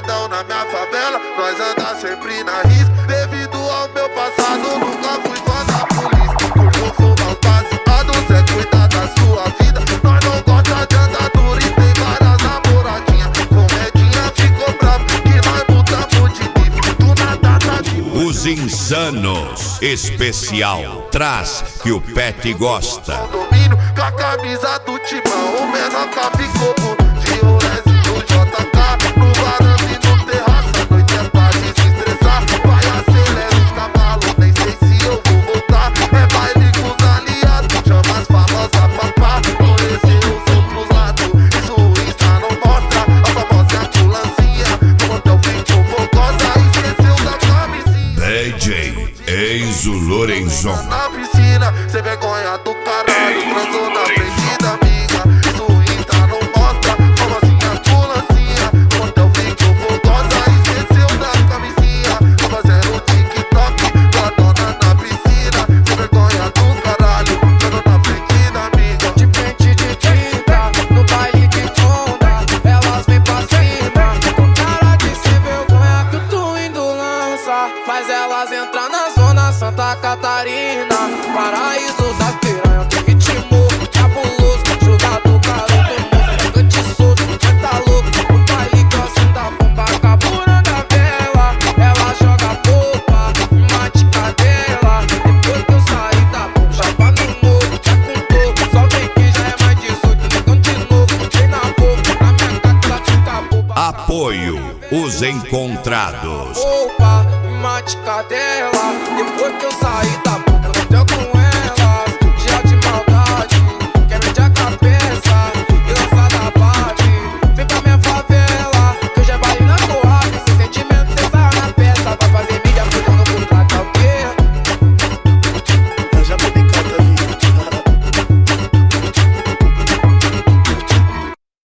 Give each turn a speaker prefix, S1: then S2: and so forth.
S1: pegadão na minha favela, nós anda sempre na risca. Devido ao meu passado, nunca fui fã da polícia. Como sou mais baseado, é cuidar da sua vida. Nós não gosta de andadura e tem várias namoradinhas. Comedinha ficou bravo que nós mudamos de nível. Do nada tá de
S2: Os Insanos Especial traz que o Pet gosta.
S1: Domínio com a camisa do Timão, o Menoca ficou por de Rolex e o JK. No varanda e no terraço, a noite é pra desestressar. Vai acelera os cavalos, nem sei se eu vou voltar. É baile com os aliados, chama as famosas papá. Conhecer os outros lados, isso o Insta não mostra. A famosa ambulância, no hotel feito fogosa. Esqueceu da camisinha
S2: DJ Enzo Lorenzon.
S1: na piscina, sem vergonha do caralho, transou na frente da amiga. Isso o Insta não mostra, famosinha ambulância, no hotel feito fogosa. Esqueceu da camisinha, tô fazendo TikTok com a dona na piscina, sem vergonha do caralho, transou na frente da amiga.
S3: De pente de tinta, no baile de onda, elas vêm pra cima, com cara de sem vergonha que o Twindo lança. Faz elas entrar na zona Santa Catarina, paraíso das piranhas, que ritmo cabuloso, jogador garoto moço, gigante solto, cê tá louco, o baile que eu sinto a bomba, caburando a vela, ela joga polpa, mate cadela, depois que eu saí da bomba, chapa no morro, já contou, só vem que já é mais 18, negão de novo, vem na boca, na minha cara ela fica boba.
S2: Apoio Os Encontrados.
S3: Opa, mate cadela, depois que eu saí da boca, eu com